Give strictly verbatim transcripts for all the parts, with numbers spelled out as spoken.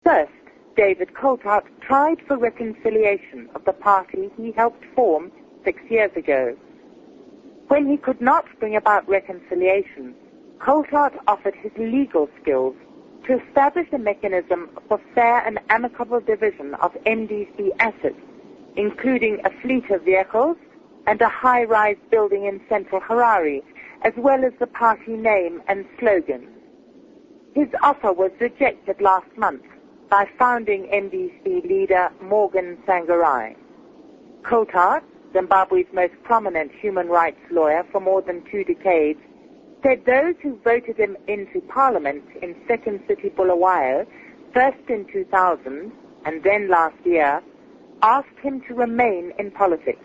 First, David Coltart tried for reconciliation of the party he helped form six years ago. When he could not bring about reconciliation, Coltart offered his legal skills to establish a mechanism for fair and amicable division of M D C assets, including a fleet of vehicles and a high-rise building in central Harare, as well as the party name and slogan. His offer was rejected last month by founding M D C leader Morgan Tsvangirai. Coltart, Zimbabwe's most prominent human rights lawyer for more than two decades, said those who voted him into Parliament in Second City, Bulawayo, first in two thousand and then last year, asked him to remain in politics.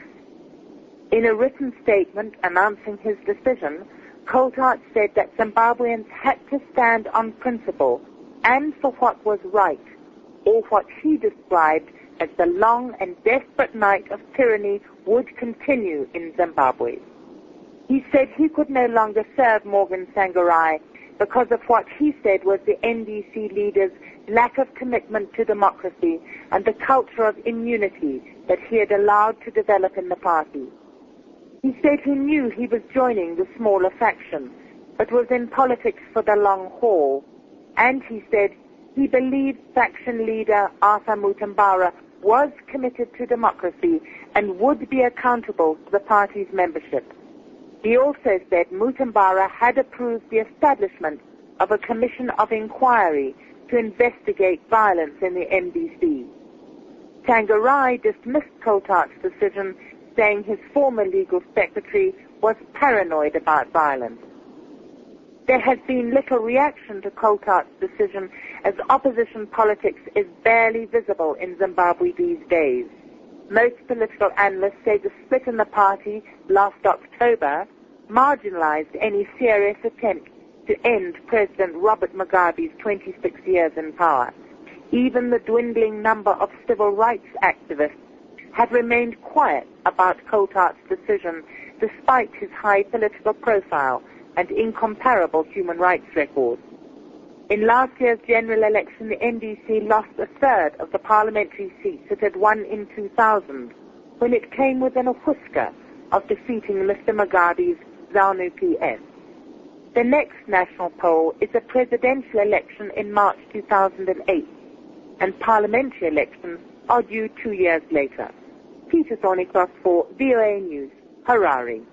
In a written statement announcing his decision, Coltart said that Zimbabweans had to stand on principle and for what was right, or what he described as the long and desperate night of tyranny would continue in Zimbabwe. He said he could no longer serve Morgan Tsvangirai because of what he said was the N D C leader's lack of commitment to democracy and the culture of immunity that he had allowed to develop in the party. He said he knew he was joining the smaller faction, but was in politics for the long haul. And he said he believed faction leader Arthur Mutambara was committed to democracy and would be accountable to the party's membership. He also said Mutambara had approved the establishment of a commission of inquiry to investigate violence in the M D C. Tsvangirai dismissed Coltart's decision, saying his former legal secretary was paranoid about violence. There has been little reaction to Coltart's decision, as opposition politics is barely visible in Zimbabwe these days. Most political analysts say the split in the party last October marginalized any serious attempt to end President Robert Mugabe's twenty-six years in power. Even the dwindling number of civil rights activists had remained quiet about Coltart's decision despite his high political profile and incomparable human rights record. In last year's general election, the M D C lost a third of the parliamentary seats it had won in two thousand, when it came within a whisker of defeating Mister Mugabe's ZANU-P F. The next national poll is a presidential election in March two thousand eight, and parliamentary elections are due two years later. Peter Thornycross for V O A News, Harare.